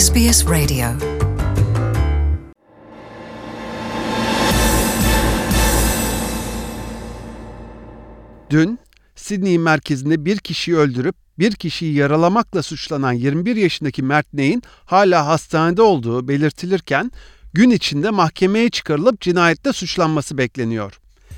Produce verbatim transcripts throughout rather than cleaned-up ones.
S B S Radio. Dün, Sydney merkezinde bir kişiyi öldürüp bir kişiyi yaralamakla suçlanan yirmi bir yaşındaki Mert Ney'in hala hastanede olduğu belirtilirken, gün içinde mahkemeye çıkarılıp cinayetle suçlanması bekleniyor.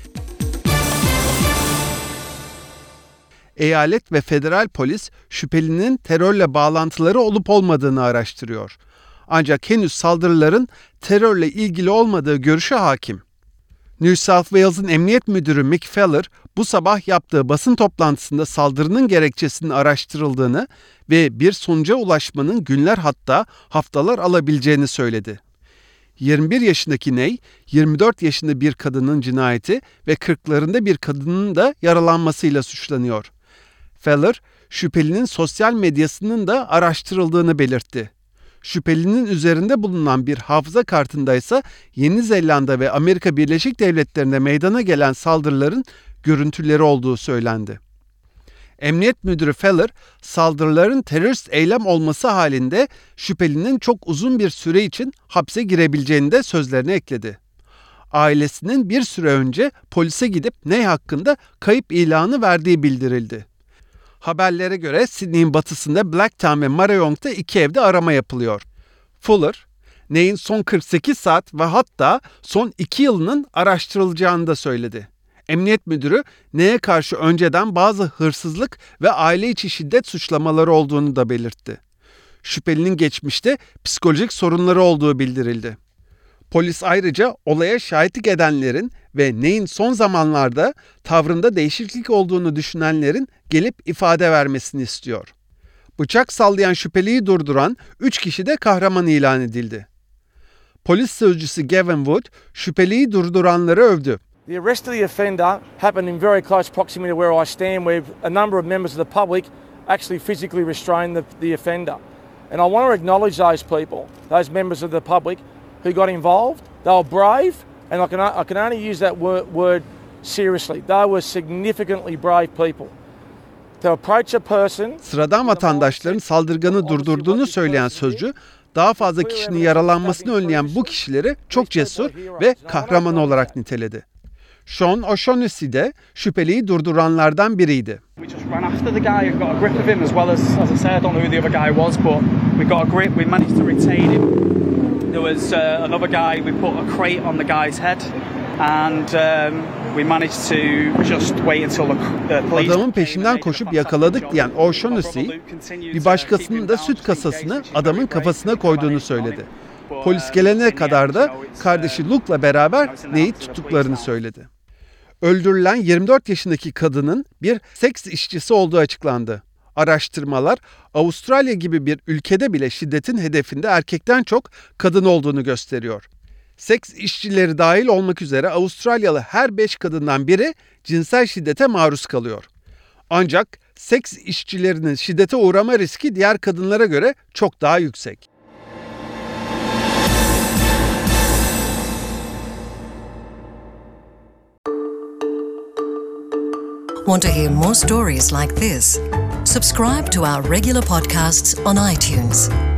Eyalet ve federal polis şüphelinin terörle bağlantıları olup olmadığını araştırıyor. Ancak henüz saldırıların terörle ilgili olmadığı görüşü hakim. New South Wales'ın emniyet müdürü Mick Feller, bu sabah yaptığı basın toplantısında saldırının gerekçesinin araştırıldığını ve bir sonuca ulaşmanın günler hatta haftalar alabileceğini söyledi. yirmi bir yaşındaki Ney, yirmi dört yaşında bir kadının cinayeti ve kırklarında bir kadının da yaralanmasıyla suçlanıyor. Feller, şüphelinin sosyal medyasının da araştırıldığını belirtti. Şüphelinin üzerinde bulunan bir hafıza kartında ise Yeni Zelanda ve Amerika Birleşik Devletleri'nde meydana gelen saldırıların görüntüleri olduğu söylendi. Emniyet müdürü Feller, saldırıların terörist eylem olması halinde şüphelinin çok uzun bir süre için hapse girebileceğini de sözlerine ekledi. Ailesinin bir süre önce polise gidip Ney hakkında kayıp ilanı verdiği bildirildi. Haberlere göre Sydney'in batısında Blacktown ve Marayong'da iki evde arama yapılıyor. Fuller, Ney'in son kırk sekiz saat ve hatta son iki yılının araştırılacağını da söyledi. Emniyet müdürü, Ney'e karşı önceden bazı hırsızlık ve aile içi şiddet suçlamaları olduğunu da belirtti. Şüphelinin geçmişte psikolojik sorunları olduğu bildirildi. Polis ayrıca olaya şahitlik edenlerin ve Ney'in son zamanlarda tavrında değişiklik olduğunu düşünenlerin gelip ifade vermesini istiyor. Bıçak sallayan şüpheliyi durduran üç kişi de kahraman ilan edildi. Polis sözcüsü Gavin Wood, şüpheliyi durduranları övdü. The arrest of the offender happened in very close proximity to where I stand, where a number of members of the public actually physically restrained the, the offender. And I want to acknowledge those people, those members of the public who got involved. They were brave, and I can, I can only use that word, word seriously. They were significantly brave people. To approach a person... Sıradan vatandaşların saldırganı durdurduğunu söyleyen sözcü, daha fazla kişinin yaralanmasını önleyen bu kişileri çok cesur ve kahraman olarak niteledi. Sean O'Shaughnessy de şüpheliyi durduranlardan biriydi. We just ran after the guy and got a grip of him as well as, as I say, I don't know who the other guy was, but we got a grip, we managed to retain him. There was uh, another guy, we put a crate on the guy's head and um, we managed to just wait until the uh, police... Adamın peşinden koşup yakaladık diyen O'Shaughnessy, bir başkasının da süt kasasını adamın kafasına koyduğunu söyledi. Polis gelene kadar da kardeşi Luke'la beraber Ney'i tuttuklarını söyledi. Öldürülen yirmi dört yaşındaki kadının bir seks işçisi olduğu açıklandı. Araştırmalar, Avustralya gibi bir ülkede bile şiddetin hedefinde erkekten çok kadın olduğunu gösteriyor. Seks işçileri dahil olmak üzere Avustralyalı her beş kadından biri cinsel şiddete maruz kalıyor. Ancak seks işçilerinin şiddete uğrama riski diğer kadınlara göre çok daha yüksek. Want to hear more stories like this? Subscribe to our regular podcasts on iTunes.